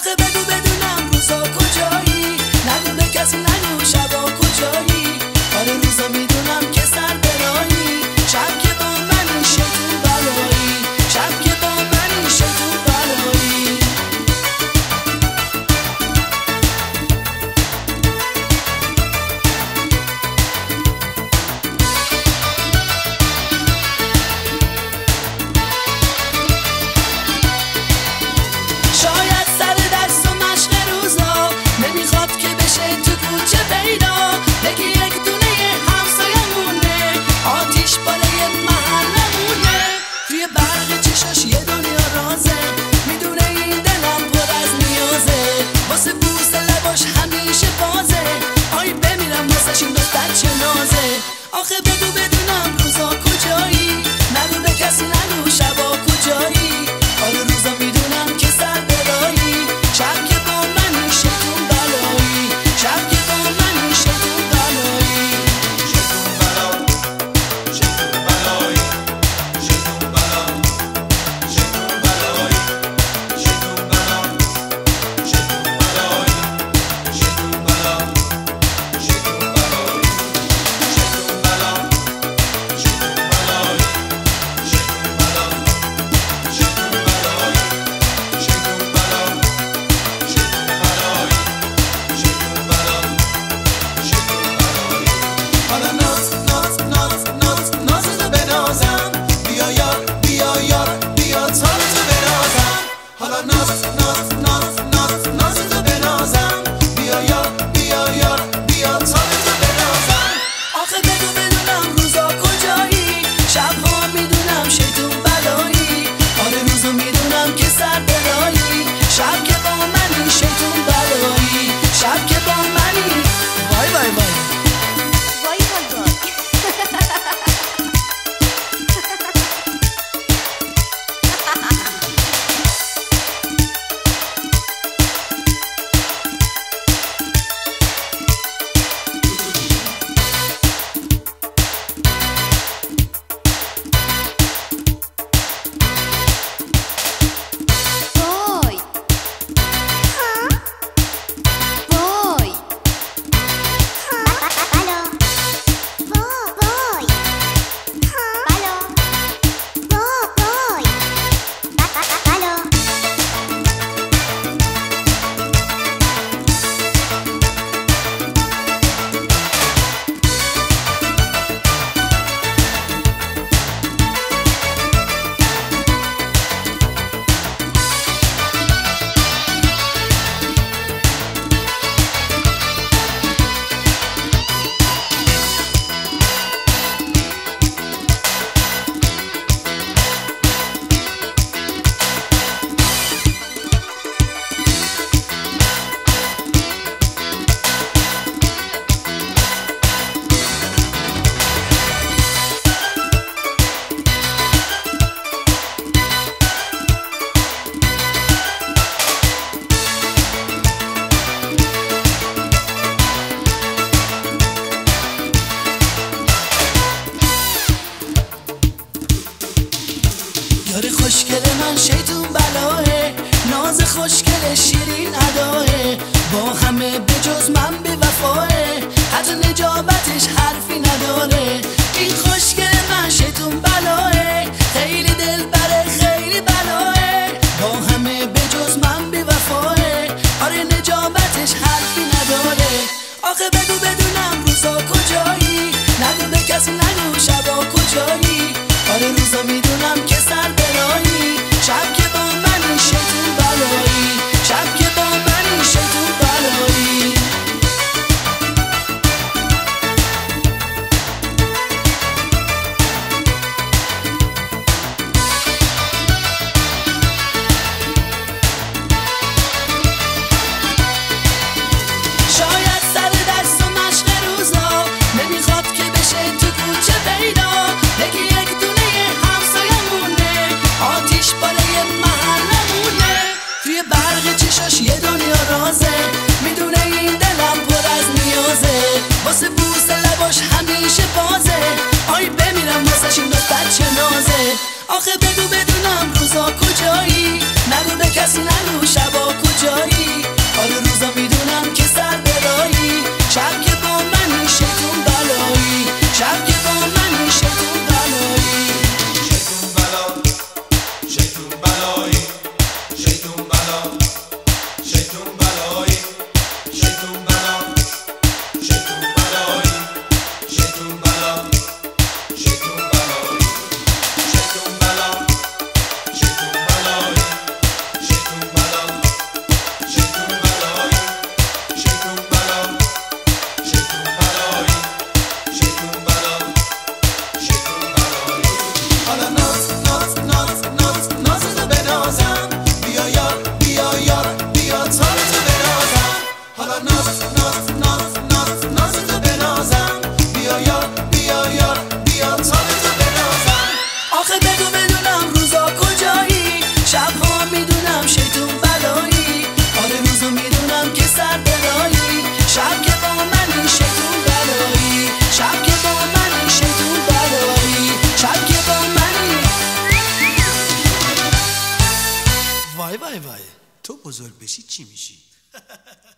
آخه بگو بدونم روزا کجایی، نگو به کسی نگو شبا کجایی. آره روزا میدونم که سر برایی، شب که با منی شیطون بلایی، شب که با منی شیطون بلایی. شاید سر دست و مشق روزا نمیخواد که بشه تو کوچه پیدا، بگی یک دونه همسایمونه، آتیش بالای محلمونه. توی برق چشاش یه دنیا رازه، میدونه این دلم پر از نیازه، واسه بوس لباش همیشه بازه. آی بمیرم واسش این دختر چه نازه. آخه بگو بدونم روزا کجایی، نگو به کسی نگو شبا کجایی. آره روزا میدونم که سر برایی، شب که با منی شیطون بلایی، شب که با منی شیطون بلایی. شیطون بلا، شیطون بلایی، شیطون بلا، شیطون بلایی، شیطون بلا، شیطون بلایی، شیطون بلا، شیطون بلایی، شیطون بلا، شیطون بلایی، شیطون بلا، شیطون بلایی، شیطون بلا، شیطون بلایی، شیطون بلا، شیطون بلایی. حالا نازتو بنازم، بیا یار بیا یار بیا تارتو بنازم. حالا نازتو بنازم، بیا یار بیا یار بیا تارتو بنازم. آخه بگو بدونم روزا کجایی، شبها میدونم شیطون بلایی. آره روزا میدونم که سر برایی، شب که با منی شیطون بلایی، شب که با منی. وای وای وای وای وای وای. وای. وای. بلا. وای. بلا. وای. بلا. یار خوشگل من شیطون بلاه، ناز خوشگل شیرین اداه، با همه به جز من به وفاه، حتی نجابتش حرفی نداره. این خوشگل من شیطون بلاه، خیلی دلبره خیلی بلاه، با همه به جز من به وفاه، آره نجابتش حرفی نداره. آخه بگو بدونم روزا کجایی، نگو به کسی نگو شبا کجایی. آره روزا میدونم که سر برایی، شب که با منی شیطون بلایی، شب که با منی شیطون بلایی. شاید سر دست و مشق روزا نمیخواد که بشه تو کوچه پیدا، بگی یک دونه همسایمونه، آتیش بالای محلمونه. توی برق چشاش یه دنیا رازه، میدونه این دلم پر از نیازه، واسه بوس لباش همیشه بازه. آی بمیرم واسش این دختر چه نازه. آخه بگو بدونم روزا کجایی، نگو به کسی نگو شبا کجایی. تو بزرگ بشی چی میشی؟